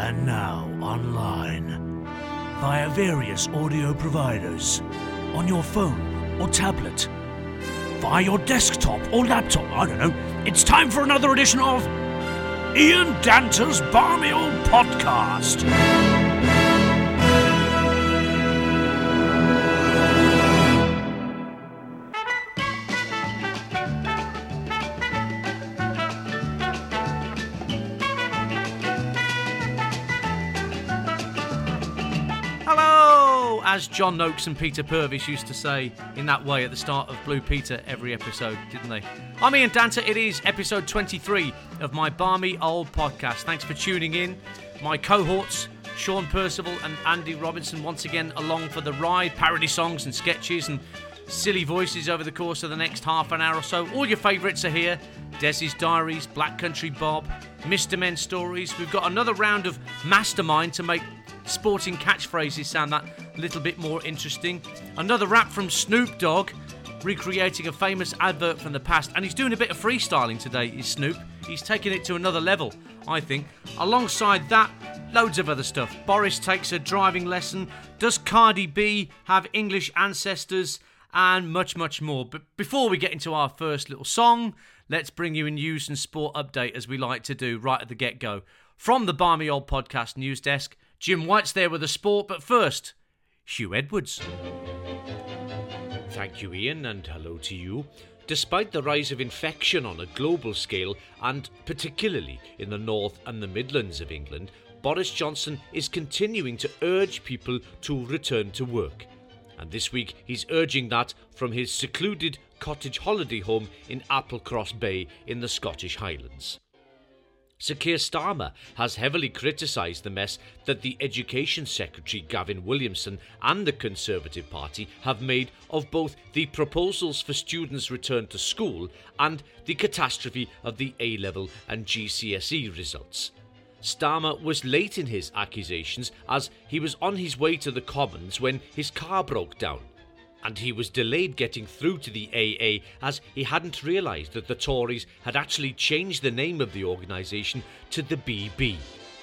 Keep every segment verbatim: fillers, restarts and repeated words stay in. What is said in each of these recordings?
And now online via various audio providers on your phone or tablet, via your desktop or laptop, I don't know. It's time for another edition of Ian Danter's Barmy Old Podcast. As John Noakes and Peter Purvis used to say in that way at the start of Blue Peter every episode, didn't they? I'm Ian Danter. It is episode twenty-three of my Barmy Old Podcast. Thanks for tuning in. My cohorts, Sean Percival and Andy Robinson, once again along for the ride. Parody songs and sketches and silly voices over the course of the next half an hour or so. All your favourites are here. Desi's Diaries, Black Country Bob, Mister Men Stories. We've got another round of Mastermind to make sporting catchphrases sound that little bit more interesting. Another rap from Snoop Dogg, recreating a famous advert from the past, and he's doing a bit of freestyling today, is Snoop. He's taking it to another level, I think. Alongside that, loads of other stuff. Boris takes a driving lesson. Does Cardi B have English ancestors? And much, much more. But before we get into our first little song, let's bring you a news and sport update, as we like to do right at the get-go. From the Barmy Old Podcast news desk, Jim White's there with the sport, but first, Hugh Edwards. Thank you, Ian, and hello to you. Despite the rise of infection on a global scale, and particularly in the North and the Midlands of England, Boris Johnson is continuing to urge people to return to work. And this week, he's urging that from his secluded cottage holiday home in Applecross Bay in the Scottish Highlands. Sir Keir Starmer has heavily criticised the mess that the Education Secretary Gavin Williamson and the Conservative Party have made of both the proposals for students' return to school and the catastrophe of the A-level and G C S E results. Starmer was late in his accusations as he was on his way to the Commons when his car broke down, and he was delayed getting through to the A A as he hadn't realised that the Tories had actually changed the name of the organisation to the B B.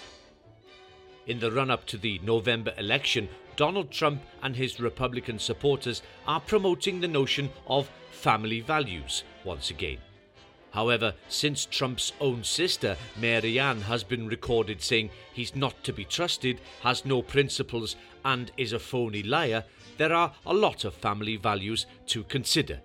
In the run-up to the November election, Donald Trump and his Republican supporters are promoting the notion of family values once again. However, since Trump's own sister, Marianne, has been recorded saying he's not to be trusted, has no principles and is a phony liar, there are a lot of family values to consider.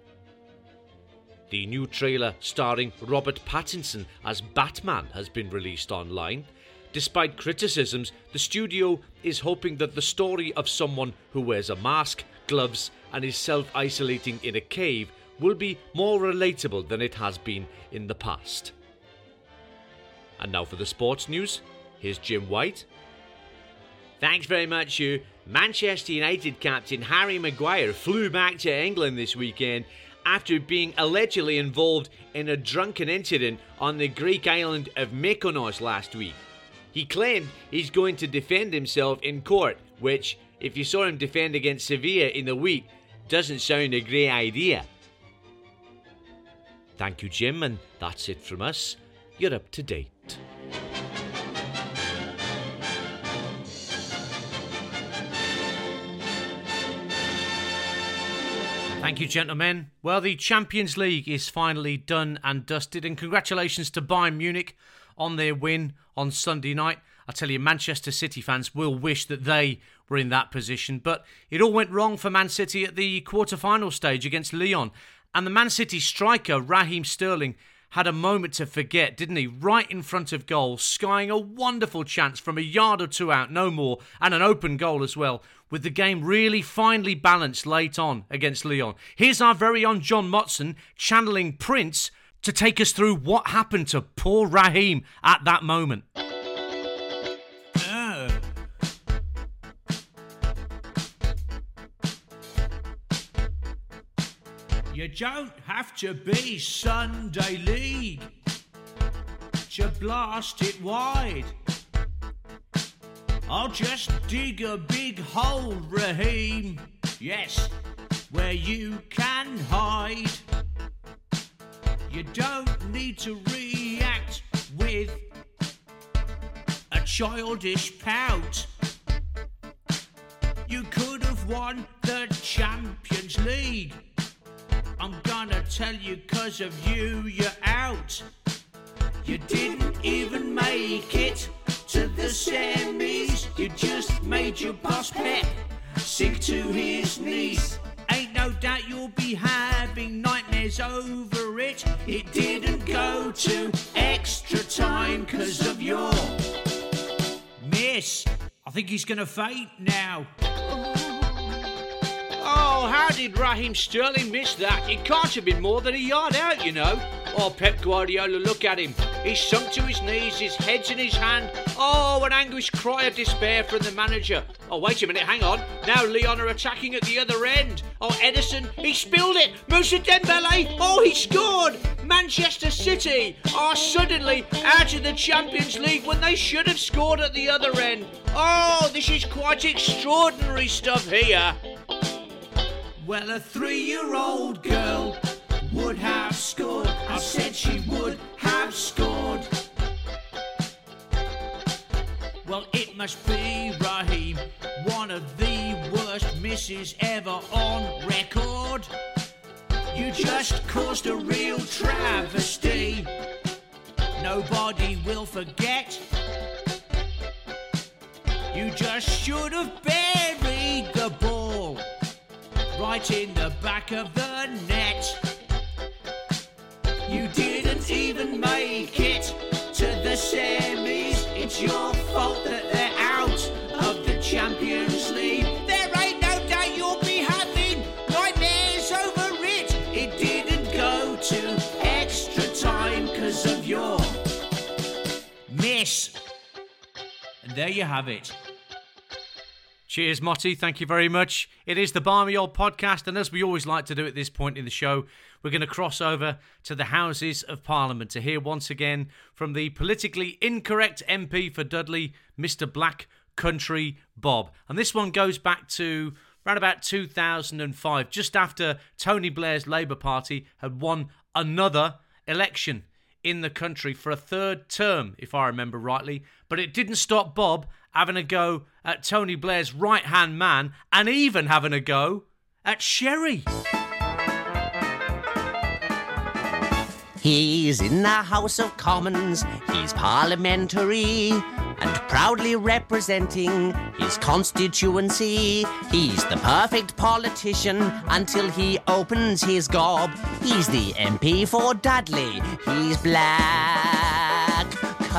The new trailer starring Robert Pattinson as Batman has been released online. Despite criticisms, the studio is hoping that the story of someone who wears a mask, gloves and is self-isolating in a cave will be more relatable than it has been in the past. And now for the sports news, here's Jim White. Thanks very much, Hugh. Manchester United captain Harry Maguire flew back to England this weekend after being allegedly involved in a drunken incident on the Greek island of Mykonos last week. He claimed he's going to defend himself in court, which, if you saw him defend against Sevilla in the week, doesn't sound a great idea. Thank you, Jim, and that's it from us. You're up to date. Thank you, gentlemen. Well, the Champions League is finally done and dusted, and congratulations to Bayern Munich on their win on Sunday night. I tell you, Manchester City fans will wish that they were in that position, but it all went wrong for Man City at the quarter-final stage against Lyon, and the Man City striker, Raheem Sterling, had a moment to forget, didn't he? Right in front of goal, skying a wonderful chance from a yard or two out, no more, and an open goal as well, with the game really finely balanced late on against Lyon. Here's our very own John Motson channeling Prince to take us through what happened to poor Raheem at that moment. Oh. You don't have to be Sunday League to blast it wide. I'll just dig a big hole, Raheem. Yes, where you can hide. You don't need to react with a childish pout. You could have won the Champions League. I'm gonna tell you, 'cause of you, you're out. You didn't even make it to the semis. You just made your boss Pep sink to his knees. Ain't no doubt you'll be having nightmares over it. It didn't go to extra time 'cause of your miss. I think he's gonna faint now. Oh, how did Raheem Sterling miss that? It can't have been more than a yard out, you know. Oh, Pep Guardiola, look at him. He's sunk to his knees, his head's in his hand. Oh, an anguished cry of despair from the manager. Oh, wait a minute, hang on. Now Lyon are attacking at the other end. Oh, Edison, he spilled it. Moussa Dembele, oh, he scored. Manchester City are suddenly out of the Champions League when they should have scored at the other end. Oh, this is quite extraordinary stuff here. Well, a three-year-old girl would have scored. I said she would have scored. Well, it must be Raheem, one of the worst misses ever on record. You just caused a real travesty. Nobody will forget. You just should have buried the ball right in the back of the net. You didn't even make it to the semis. It's your fault that they're out of the Champions League. There ain't no doubt you'll be having nightmares over it. It didn't go to extra time 'cause of your miss. And there you have it. Cheers, Motty. Thank you very much. It is the Barmy Old Podcast, and as we always like to do at this point in the show, we're going to cross over to the Houses of Parliament to hear once again from the politically incorrect M P for Dudley, Mister Black Country Bob. And this one goes back to around about two thousand five, just after Tony Blair's Labour Party had won another election in the country for a third term, if I remember rightly. But it didn't stop Bob having a go at Tony Blair's right-hand man and even having a go at Sherry. He's in the House of Commons, he's parliamentary and proudly representing his constituency. He's the perfect politician until he opens his gob. He's the M P for Dudley, he's Black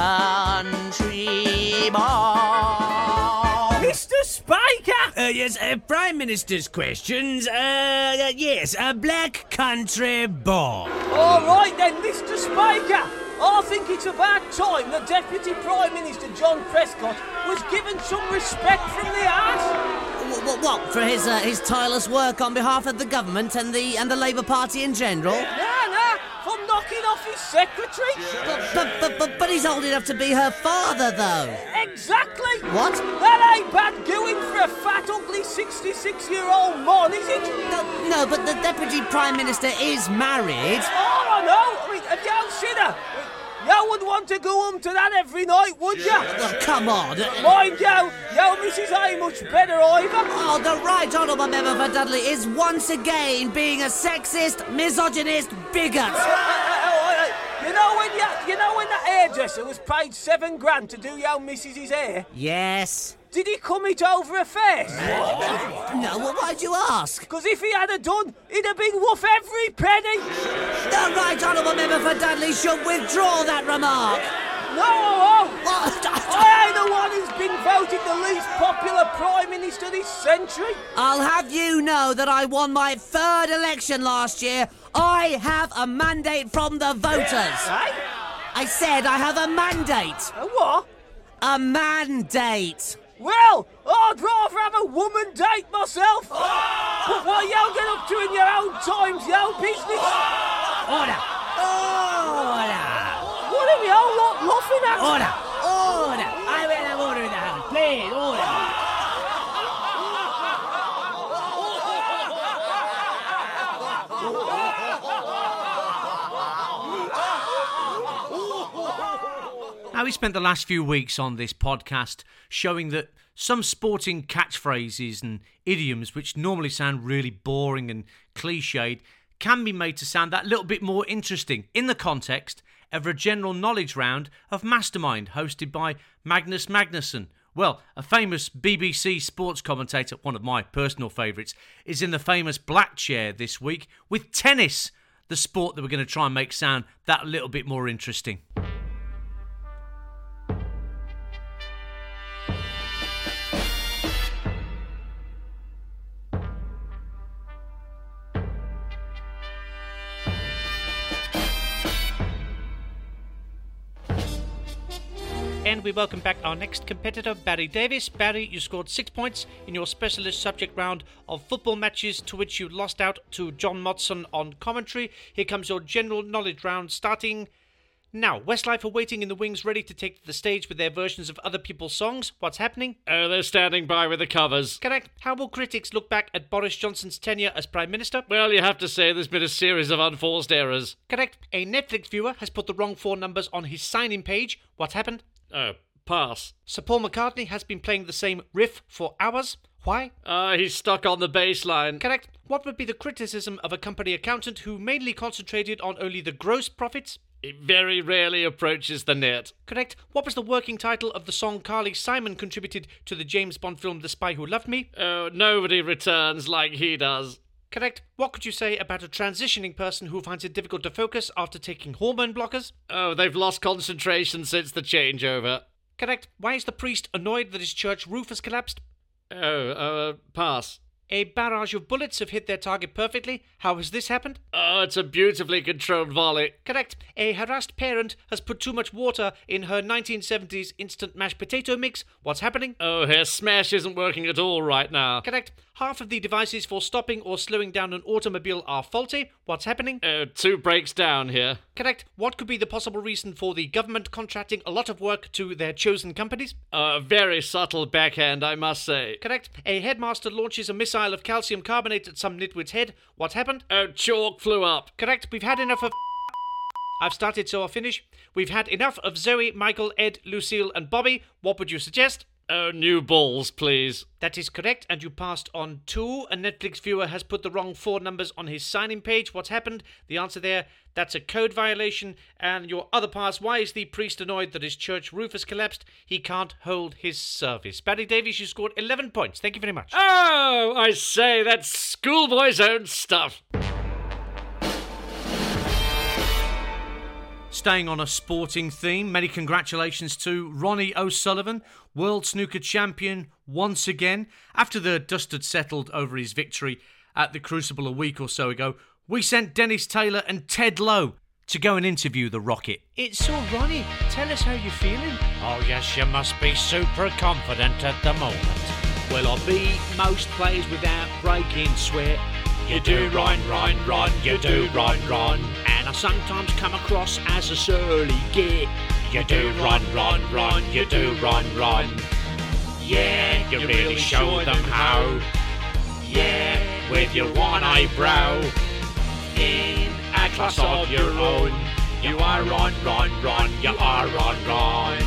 Country Bob. Mister Spiker! Uh, yes, uh, Prime Minister's questions. Uh, uh yes, uh, Black Country Bob. All right then, Mister Spiker. I think it's about time the Deputy Prime Minister, John Prescott, was given some respect from the House. What, what, for his uh, his tireless work on behalf of the government and the and the Labour Party in general? No, no, for knocking off his secretary. But, but, but, but, but he's old enough to be her father, though. Exactly. What? That ain't bad going for a fat, ugly sixty-six-year-old man, is it? No, no, but the Deputy Prime Minister is married. Oh, I know. I mean, have you seen her? You would want to go home to that every night, would you? Well, come on. Mind you, you Missus ain't much better either. Oh, the Right Honourable Member for Dudley is once again being a sexist, misogynist bigot. You know when you, you know when that hairdresser was paid seven grand to do your missus's hair? Yes. Did he come it over her face? No, well, why'd you ask? Because if he had a done, he'd have been worth every penny. The Right Honourable Member for Dudley should withdraw that remark. No, What? I ain't the one who's been voted the least popular Prime Minister this century. I'll have you know that I won my third election last year. I have a mandate from the voters. Hey? I said I have a mandate. A what? A mandate. Well, I'd rather have a woman date myself. But what you get up to in your own time's your business. Order! Order! What are you all lot laughing at? Order! Order! I will have order in the house. Please, order! Now, we spent the last few weeks on this podcast showing that some sporting catchphrases and idioms, which normally sound really boring and cliched, can be made to sound that little bit more interesting in the context of a general knowledge round of Mastermind, hosted by Magnus Magnusson. Well, a famous B B C sports commentator, one of my personal favourites, is in the famous black chair this week with tennis, the sport that we're going to try and make sound that little bit more interesting. And we welcome back our next competitor, Barry Davis. Barry, you scored six points in your specialist subject round of football matches, to which you lost out to John Motson on commentary. Here comes your general knowledge round, starting now. Westlife are waiting in the wings, ready to take to the stage with their versions of other people's songs. What's happening? Oh, they're standing by with the covers. Correct. How will critics look back at Boris Johnson's tenure as Prime Minister? Well, you have to say there's been a series of unforced errors. Correct. A Netflix viewer has put the wrong four numbers on his sign-in page. What's happened? Oh, pass. Sir Paul McCartney has been playing the same riff for hours. Why? Ah, uh, he's stuck on the bass line. Correct. What would be the criticism of a company accountant who mainly concentrated on only the gross profits? He very rarely approaches the net. Correct. What was the working title of the song Carly Simon contributed to the James Bond film The Spy Who Loved Me? Oh, nobody returns like he does. Correct. What could you say about a transitioning person who finds it difficult to focus after taking hormone blockers? Oh, they've lost concentration since the changeover. Correct. Why is the priest annoyed that his church roof has collapsed? Oh, uh, pass. A barrage of bullets have hit their target perfectly. How has this happened? Oh, it's a beautifully controlled volley. Correct. A harassed parent has put too much water in her nineteen seventies instant mashed potato mix. What's happening? Oh, her smash isn't working at all right now. Correct. Half of the devices for stopping or slowing down an automobile are faulty. What's happening? Oh, two breaks down here. Correct. What could be the possible reason for the government contracting a lot of work to their chosen companies? A uh, very subtle backhand, I must say. Correct. A headmaster launches a missile of calcium carbonate at some nitwit's head. What happened? Oh, chalk flew up. Correct. We've had enough of... I've started, so I'll finish. We've had enough of Zoe, Michael, Ed, Lucille and Bobby. What would you suggest? Oh, new balls, please. That is correct, and you passed on two. A Netflix viewer has put the wrong four numbers on his sign-in page. What's happened? The answer there, that's a code violation. And your other pass, why is the priest annoyed that his church roof has collapsed? He can't hold his service. Barry Davies, you scored eleven points. Thank you very much. Oh, I say, that's schoolboy's own stuff. Staying on a sporting theme, many congratulations to Ronnie O'Sullivan, world snooker champion once again. After the dust had settled over his victory at the Crucible a week or so ago, we sent Dennis Taylor and Ted Lowe to go and interview the Rocket. It's so, Ronnie, tell us how you're feeling. Oh yes, you must be super confident at the moment. Well, I beat most players without breaking sweat. You do run, run, run, you do run, run. And I sometimes come across as a surly git. You do run, run, run, you do run, run. Yeah, you really show them how. Yeah, with your one eyebrow. In a class of your own. You are run, run, run, you are run, run.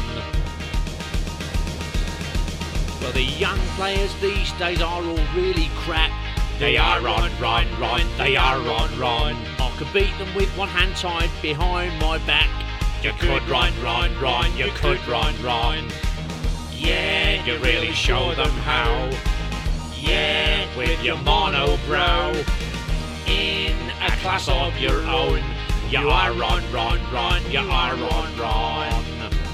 Well, the young players these days are all really crap. They are run, run, run, they are run, run. I could beat them with one hand tied behind my back. You could run, run, run, you could run, run. Yeah, you really show them how. Yeah, with your monobrow. In a class of your own. You are run, run, run, you are run, run.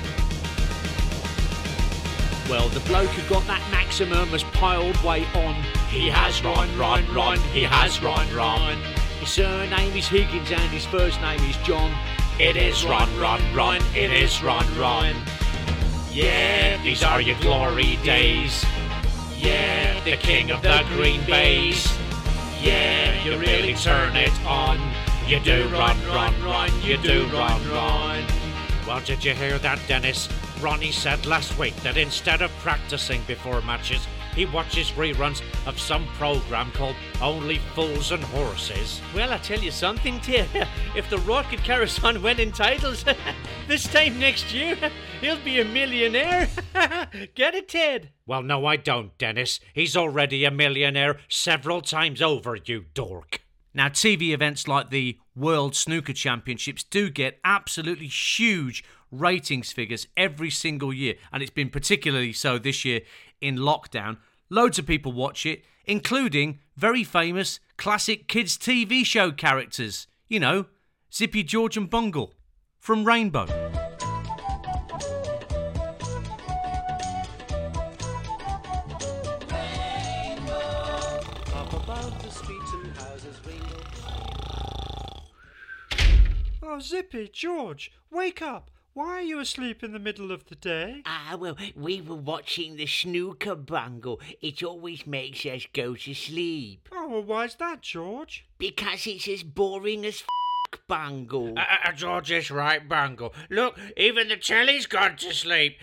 Well, the bloke who got that maximum has piled weight on. He has run, run, run, he has run, run. His surname is Higgins and his first name is John. It is run, run, run, it is run, run. Yeah, these are your glory days. Yeah, the king of the Green Bays. Yeah, you really turn it on. You do run, run, run, you do run, run. Well, did you hear that, Dennis? Ronnie said last week that instead of practicing before matches, He watches reruns of some program called Only Fools and Horses. Well, I tell you something, dear. If the Rocket Caravan went in titles, this time next year, he'll be a millionaire. Get it, Ted? Well, no, I don't, Dennis. He's already a millionaire several times over, you dork. Now, T V events like the World Snooker Championships do get absolutely huge ratings figures every single year, and it's been particularly so this year in lockdown. Loads of people watch it, including very famous classic kids' T V show characters. You know, Zippy, George and Bungle from Rainbow. Oh, Zippy, George, wake up. Why are you asleep in the middle of the day? Ah, well, we were watching the snooker bungle. It always makes us go to sleep. Oh, well, why's that, George? Because it's as boring as f*** bungle. Uh, uh, George is right, Bungle. Look, even the telly's gone to sleep.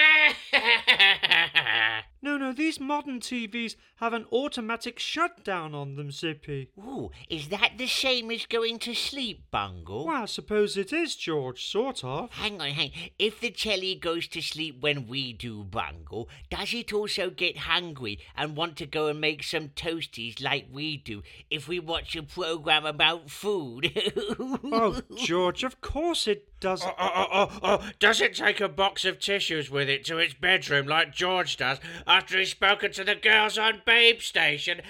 No, no, these modern T Vs have an automatic shutdown on them, Zippy. Ooh, is that the same as going to sleep, bungle? Well, I suppose it is, George, sort of. Hang on, hang on. If the telly goes to sleep when we do bungle, does it also get hungry and want to go and make some toasties like we do if we watch a program about food? Oh, George, of course it does. Oh, oh, oh, oh, oh, does it take a box of tissues with it to its bedroom like George does after he's spoken to the girls on Babe Station?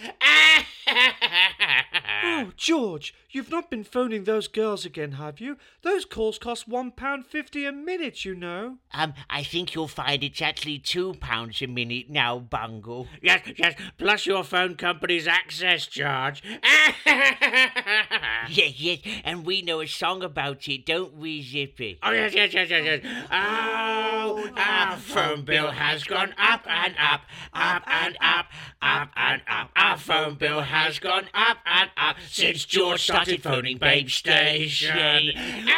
Oh, George, you've not been phoning those girls again, have you? Those calls cost one pound fifty a minute, you know. Um, I think you'll find it's actually two pounds a minute now, bungle. Yes, yes, plus your phone company's access charge. Yes, yes, and we know a song about it, don't we, Zippy? Oh, yes, yes, yes, yes, yes. Oh, our phone bill has gone up and up, up and up, up and up. Our phone bill has gone up and up since George started phoning Babe Station.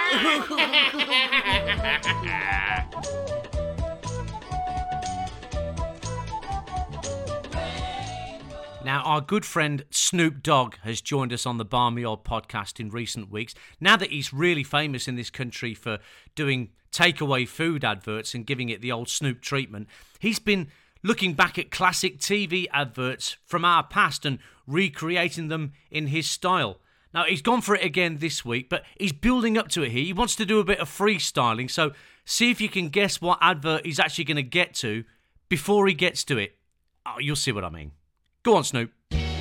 Now, our good friend Snoop Dogg has joined us on the Barmy Old podcast in recent weeks. Now that he's really famous in this country for doing takeaway food adverts and giving it the old Snoop treatment, he's been looking back at classic T V adverts from our past and recreating them in his style. Now, he's gone for it again this week, but he's building up to it here. He wants to do a bit of freestyling, so see if you can guess what advert he's actually going to get to before he gets to it. Oh, you'll see what I mean. Go on, Snoop.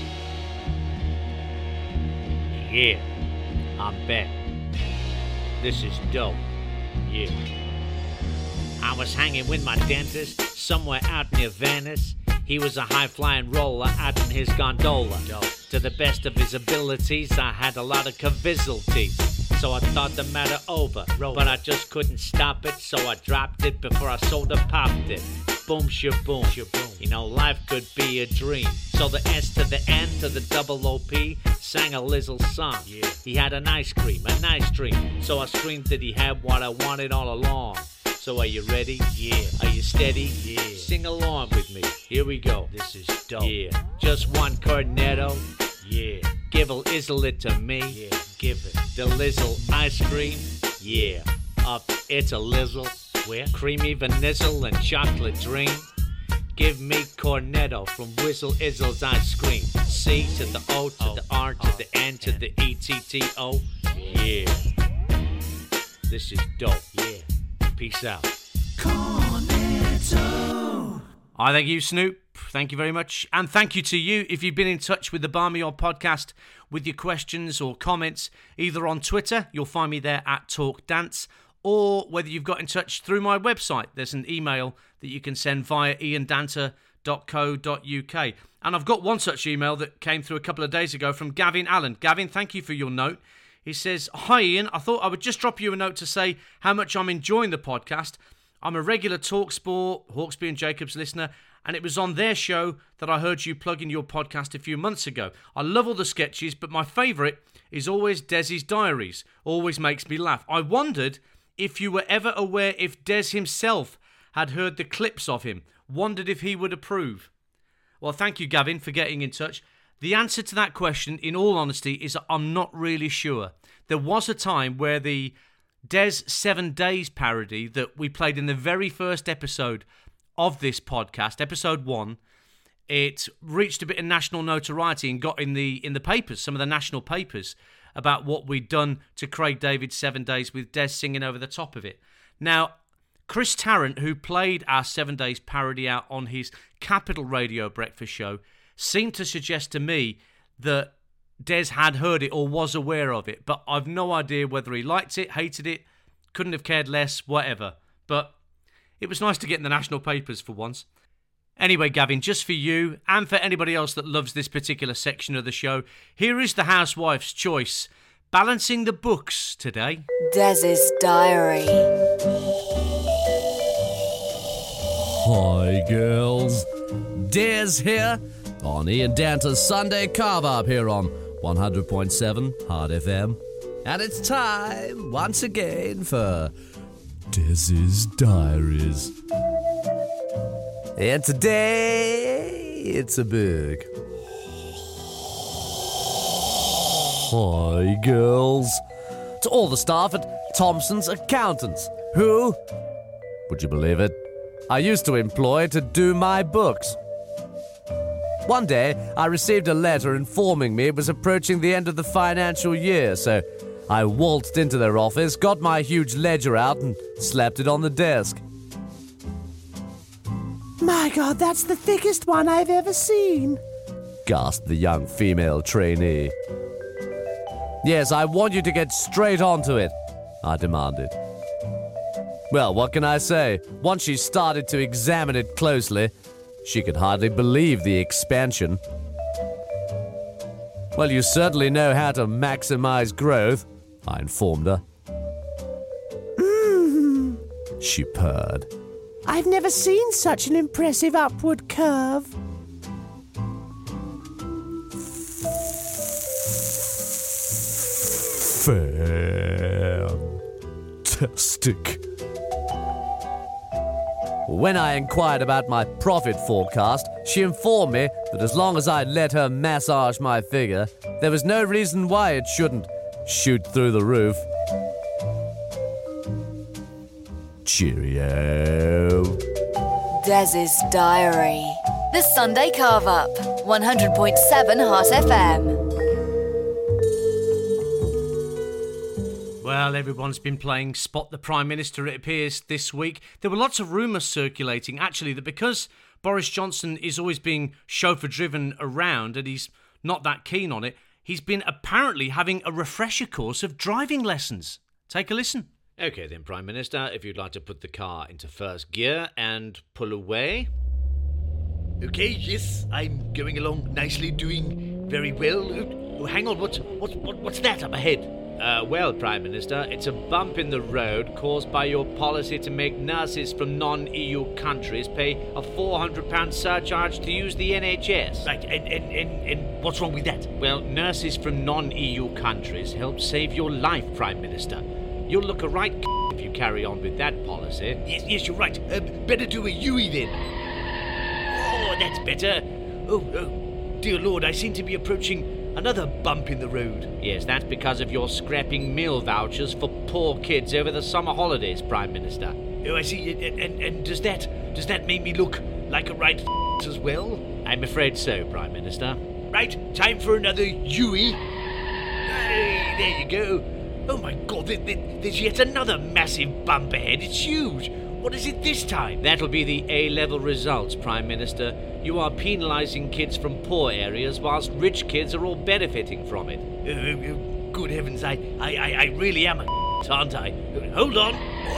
Yeah, I'm back. This is dope. Yeah. I was hanging with my dentist somewhere out near Venice. He was a high-flying roller out in his gondola. Dope. To the best of his abilities, I had a lot of cavizalties. So I thought the matter over, Roll. But I just couldn't stop it, so I dropped it before I soda popped it. Boom, shaboom, shaboom. You know, life could be a dream. So the S to the N to the double O P sang a Lizzle song. Yeah. He had an ice cream, a nice dream. So I screamed that he had what I wanted all along. So are you ready? Yeah. Are you steady? Yeah. Sing along with me. Here we go. This is dope. Yeah. Just one cornetto. Yeah. Give a izzle it to me. Yeah. Give it. The Lizzle ice cream. Yeah. Up it's a Lizzle. Where? Creamy vanilla and chocolate dream. Give me cornetto from Whizzle Izzle's ice cream. C to the O to the R to the N to the E T T O. Yeah. This is dope. Yeah. Peace out. Cornetto. I thank you, Snoop. Thank you very much. And thank you to you if you've been in touch with the Barmy Old podcast with your questions or comments, either on Twitter, you'll find me there at Talk Dance, or whether you've got in touch through my website. There's an email that you can send via ian danter dot co dot uk. And I've got one such email that came through a couple of days ago from Gavin Allen. Gavin, thank you for your note. He says, "Hi Ian, I thought I would just drop you a note to say how much I'm enjoying the podcast. I'm a regular TalkSport, Hawksby and Jacobs listener, and it was on their show that I heard you plug in your podcast a few months ago. I love all the sketches, but my favourite is always Desi's Diaries. Always makes me laugh. I wondered if you were ever aware if Des himself had heard the clips of him. Wondered if he would approve." Well, thank you, Gavin, for getting in touch. The answer to that question, in all honesty, is I'm not really sure. There was a time where the Des Seven Days parody that we played in the very first episode of this podcast, episode one, it reached a bit of national notoriety and got in the in the papers, some of the national papers, about what we'd done to Craig David's Seven Days with Des singing over the top of it. Now, Chris Tarrant, who played our Seven Days parody out on his Capital Radio breakfast show, seemed to suggest to me that Des had heard it or was aware of it, but I've no idea whether he liked it, hated it, couldn't have cared less, whatever. But it was nice to get in the national papers for once. Anyway, Gavin, just for you and for anybody else that loves this particular section of the show, here is the housewife's choice, balancing the books today. Des's Diary. Hi, girls. Des here on Ian Danter's Sunday Carve-Up here on one hundred point seven Hard F M. And it's time, once again, for Des's Diaries. And today, it's a book. Hi, girls. To all the staff at Thompson's Accountants, who, would you believe it, I used to employ to do my books. One day, I received a letter informing me it was approaching the end of the financial year, so I waltzed into their office, got my huge ledger out, and slapped it on the desk. My God, that's the thickest one I've ever seen, gasped the young female trainee. Yes, I want you to get straight onto it, I demanded. Well, what can I say? Once she started to examine it closely, she could hardly believe the expansion. Well, you certainly know how to maximize growth, I informed her. Mmm, she purred. I've never seen such an impressive upward curve. Fantastic. When I inquired about my profit forecast, she informed me that as long as I'd let her massage my figure, there was no reason why it shouldn't shoot through the roof. Cheerio. Des's Diary. The Sunday Carve-Up. one hundred point seven Heart F M. Well, everyone's been playing Spot the Prime Minister, it appears, this week. There were lots of rumours circulating, actually, that because Boris Johnson is always being chauffeur-driven around and he's not that keen on it, he's been apparently having a refresher course of driving lessons. Take a listen. OK then, Prime Minister, if you'd like to put the car into first gear and pull away. OK, yes, I'm going along nicely, doing very well. Oh, hang on, what's, what's, what's that up ahead? Uh, well, Prime Minister, it's a bump in the road caused by your policy to make nurses from non-E U countries pay a four hundred pounds surcharge to use the N H S. Right, and, and, and, and what's wrong with that? Well, nurses from non-E U countries help save your life, Prime Minister. You'll look a right c- if you carry on with that policy. Yes, yes, you're right. Uh, better do a U E then. Oh, that's better. Oh, oh, dear Lord, I seem to be approaching another bump in the road. Yes, that's because of your scrapping meal vouchers for poor kids over the summer holidays, Prime Minister. Oh, I see. And, and, and does that does that make me look like a right f- as well? I'm afraid so, Prime Minister. Right, time for another U E. Hey, there you go. Oh my God, there, there, there's yet another massive bump ahead. It's huge. What is it this time? That'll be the A-level results, Prime Minister. You are penalising kids from poor areas whilst rich kids are all benefiting from it. Uh, uh, good heavens, I, I, I really am a aren't I? Uh, hold on.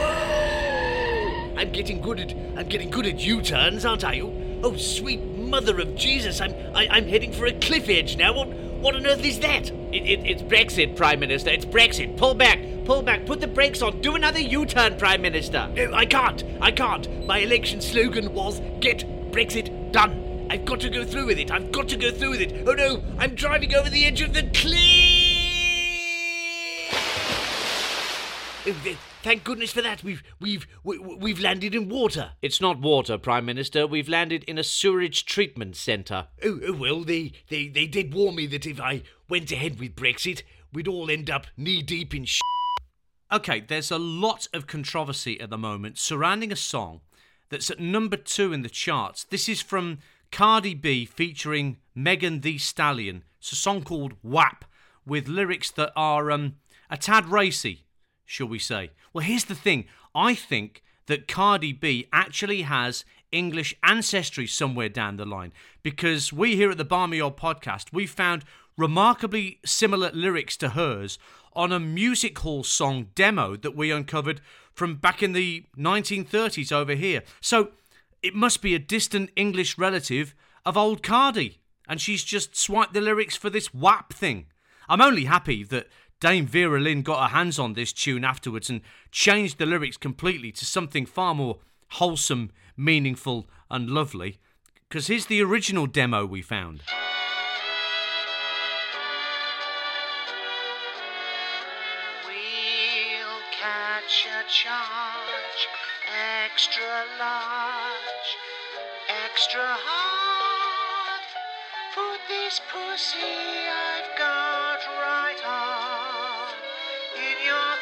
Whoa! I'm getting good at I'm getting good at U-turns, aren't I? Oh, oh sweet mother of Jesus! I'm I, I'm heading for a cliff edge now. What what on earth is that? It, it, it's Brexit, Prime Minister. It's Brexit. Pull back. Pull back. Put the brakes on. Do another U-turn, Prime Minister. No, I can't. I can't. My election slogan was "Get Brexit Done." I've got to go through with it. I've got to go through with it. Oh no! I'm driving over the edge of the cliff. Oh, there, thank goodness for that. We've we've we, we've landed in water. It's not water, Prime Minister. We've landed in a sewage treatment centre. Oh, oh well, they, they, they did warn me that if I went ahead with Brexit, we'd all end up knee-deep in sh**. Okay, there's a lot of controversy at the moment surrounding a song that's at number two in the charts. This is from Cardi B featuring Megan Thee Stallion. It's a song called W A P with lyrics that are um, a tad racy, shall we say. Well, here's the thing. I think that Cardi B actually has English ancestry somewhere down the line, because we here at the Barmy Old Podcast, we found remarkably similar lyrics to hers on a music hall song demo that we uncovered from back in the nineteen thirties over here. So it must be a distant English relative of old Cardi, and she's just swiped the lyrics for this W A P thing. I'm only happy that Dame Vera Lynn got her hands on this tune afterwards and changed the lyrics completely to something far more wholesome, meaningful and lovely. Because here's the original demo we found. We'll catch a charge, extra large, extra hard. Put this pussy I've got right on in your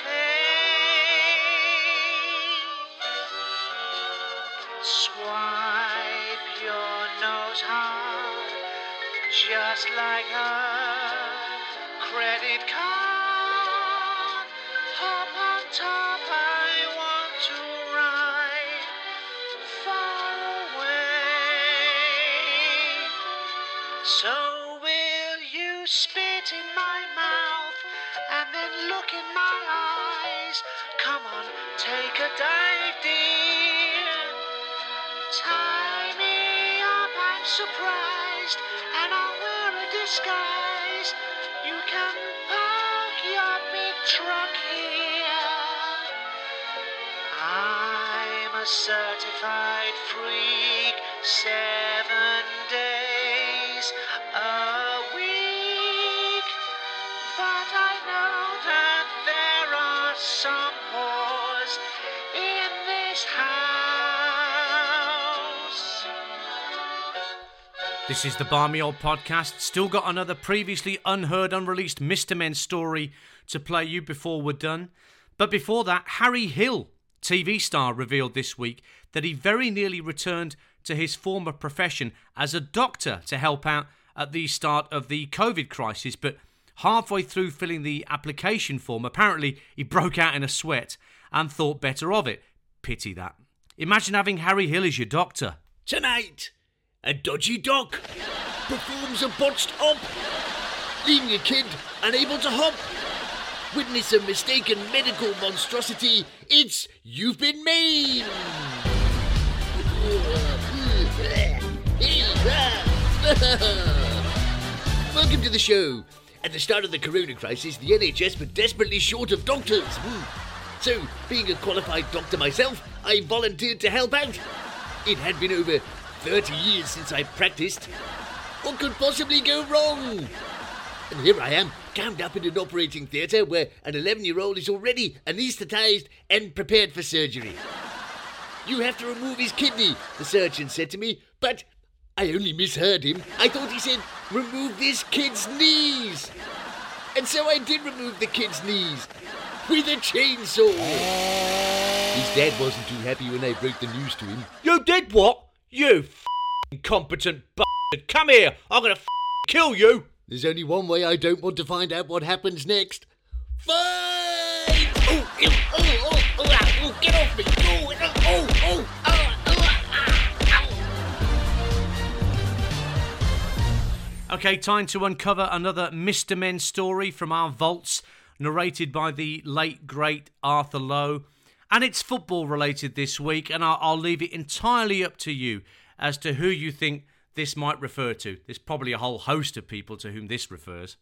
face. Swipe your nose hard, just like a credit card. Hop on top, I want to ride far away. So will you spit in my mouth and then look in my eyes? Come on, take a dive, dear. Tie me up, I'm surprised, and I'll wear a disguise. You can park your big truck here. I'm a certified freak, seven days a week. But I know that there are some whores in this house. This is the Barmy Old Podcast. Still got another previously unheard, unreleased Mister Men story to play you before we're done. But before that, Harry Hill, T V star, revealed this week that he very nearly returned to his former profession as a doctor to help out at the start of the COVID crisis. But halfway through filling the application form, apparently he broke out in a sweat and thought better of it. Pity that. Imagine having Harry Hill as your doctor. Tonight, a dodgy doc performs a botched op, leaving a kid unable to hop. Witness a mistaken medical monstrosity. It's You've Been Maimed. Welcome to the show. At the start of the corona crisis, the N H S were desperately short of doctors. Hmm. So, being a qualified doctor myself, I volunteered to help out. It had been over thirty years since I practiced. What could possibly go wrong? And here I am, gowned up in an operating theatre where an eleven-year-old is already anaesthetised and prepared for surgery. You have to remove his kidney, the surgeon said to me, but I only misheard him. I thought he said, remove this kid's knees. And so I did remove the kid's knees with a chainsaw. His dad wasn't too happy when I broke the news to him. You did what? You f***ing incompetent bastard. Come here. I'm going to f***ing kill you. There's only one way I don't want to find out what happens next. Fight! Oh, oh, oh, oh, oh, oh, get off me. Oh, oh, oh, oh, oh, oh. Okay, time to uncover another Mister Men story from our vaults, narrated by the late, great Arthur Lowe. And it's football related this week, and I'll, I'll leave it entirely up to you as to who you think this might refer to. There's probably a whole host of people to whom this refers.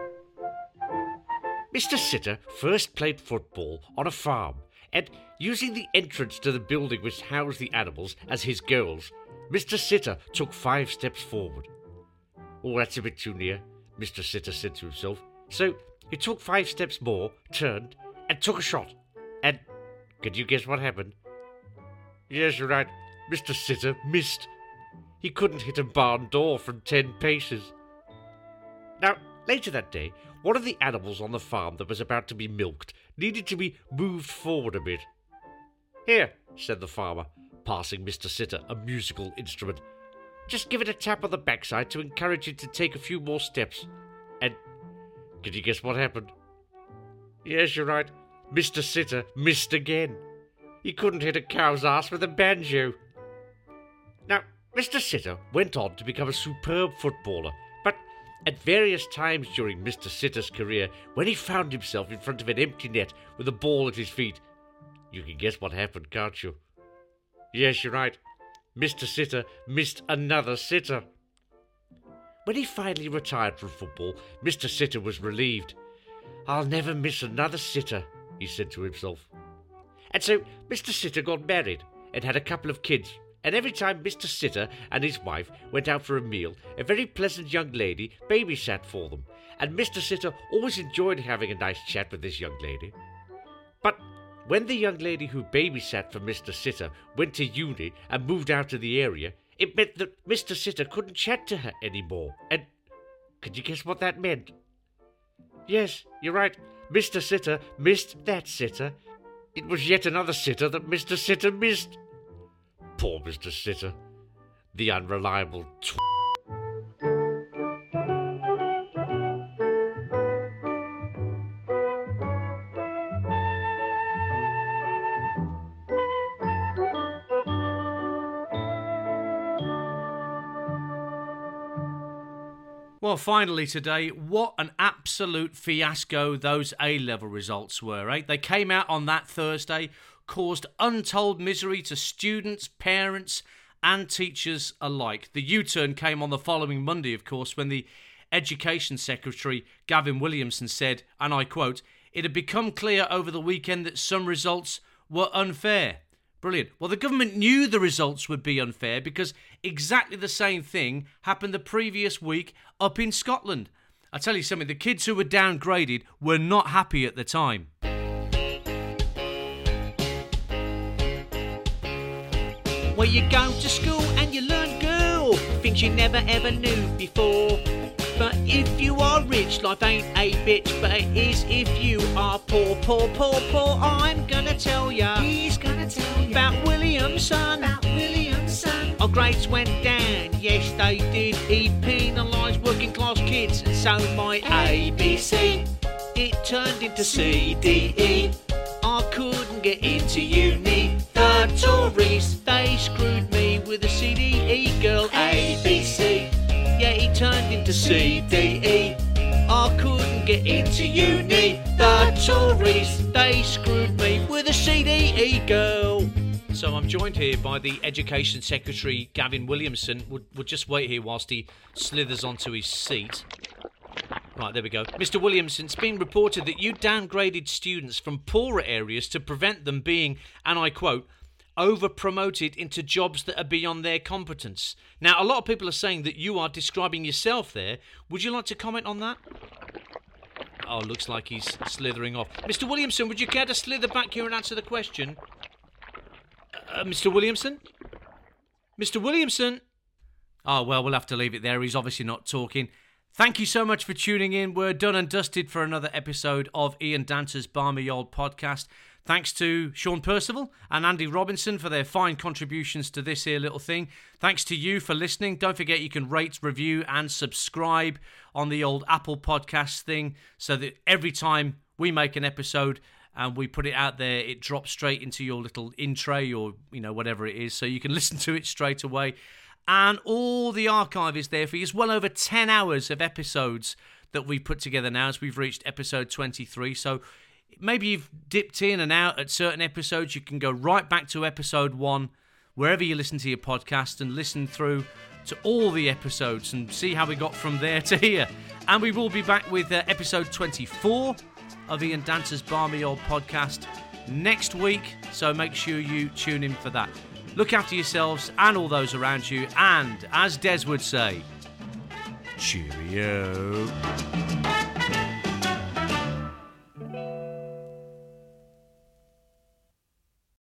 Mister Sitter first played football on a farm, and using the entrance to the building which housed the animals as his goals, Mister Sitter took five steps forward. Oh, that's a bit too near, Mister Sitter said to himself. So he took five steps more, turned, and took a shot. And Could you guess what happened? Yes, you're right. Mister Sitter missed. He couldn't hit a barn door from ten paces. Now, later that day, one of the animals on the farm that was about to be milked needed to be moved forward a bit. Here, said the farmer, passing Mister Sitter a musical instrument. Just give it a tap on the backside to encourage it to take a few more steps. And could you guess what happened? Yes, you're right. Mister Sitter missed again. He couldn't hit a cow's ass with a banjo. Now, Mister Sitter went on to become a superb footballer, but at various times during Mister Sitter's career, when he found himself in front of an empty net with a ball at his feet, you can guess what happened, can't you? Yes, you're right. Mister Sitter missed another sitter. When he finally retired from football, Mister Sitter was relieved. I'll never miss another sitter, he said to himself. And so Mister Sitter got married and had a couple of kids, and every time Mister Sitter and his wife went out for a meal, a very pleasant young lady babysat for them, and Mister Sitter always enjoyed having a nice chat with this young lady. But when the young lady who babysat for Mister Sitter went to uni and moved out of the area, it meant that Mister Sitter couldn't chat to her anymore. And could you guess what that meant? Yes, you're right. Mister Sitter missed that sitter. It was yet another sitter that Mister Sitter missed. Poor Mister Sitter. The unreliable tw... Well, finally today, what an absolute fiasco those A-level results were, eh? They came out on that Thursday, caused untold misery to students, parents and teachers alike. The U-turn came on the following Monday, of course, when the Education Secretary, Gavin Williamson, said, and I quote, "It had become clear over the weekend that some results were unfair." Brilliant. Well, the government knew the results would be unfair because exactly the same thing happened the previous week up in Scotland. I'll tell you something, the kids who were downgraded were not happy at the time. Well, you go to school and you learn girl things you never ever knew before. But if you are rich, life ain't a bitch, but it is if you are poor, poor, poor, poor. I'm gonna tell ya, he's gonna tell ya about Williamson, about Williamson. Our grades went down, yes they did. He penalised working class kids, and so my A B C, it turned into C D E. I couldn't get into uni. The Tories, they screwed me with a C D E girl. A B C. Yeah, he turned into C D E. I couldn't get into uni. The Tories, they screwed me with a C D E girl. So I'm joined here by the Education Secretary, Gavin Williamson. We'll, we'll just wait here whilst he slithers onto his seat. Right, there we go. Mister Williamson, it's been reported that you downgraded students from poorer areas to prevent them being, and I quote, over-promoted into jobs that are beyond their competence. Now, a lot of people are saying that you are describing yourself there. Would you like to comment on that? Oh, looks like he's slithering off. Mister Williamson, would you care to slither back here and answer the question? Uh, Mister Williamson? Mister Williamson? Oh, well, we'll have to leave it there. He's obviously not talking. Thank you so much for tuning in. We're done and dusted for another episode of Ian Danter's Barmy Old Podcast. Thanks to Sean Percival and Andy Robinson for their fine contributions to this here little thing. Thanks to you for listening. Don't forget you can rate, review and subscribe on the old Apple Podcast thing so that every time we make an episode and we put it out there, it drops straight into your little in tray or, you know, whatever it is, so you can listen to it straight away. And all the archive is there for you. It's well over ten hours of episodes that we've put together now as we've reached episode twenty-three. So maybe you've dipped in and out at certain episodes. You can go right back to episode one, wherever you listen to your podcast, and listen through to all the episodes and see how we got from there to here. And we will be back with uh, episode twenty-four of Ian Danter's Barmy Old Podcast next week. So make sure you tune in for that. Look after yourselves and all those around you. And as Des would say, cheerio.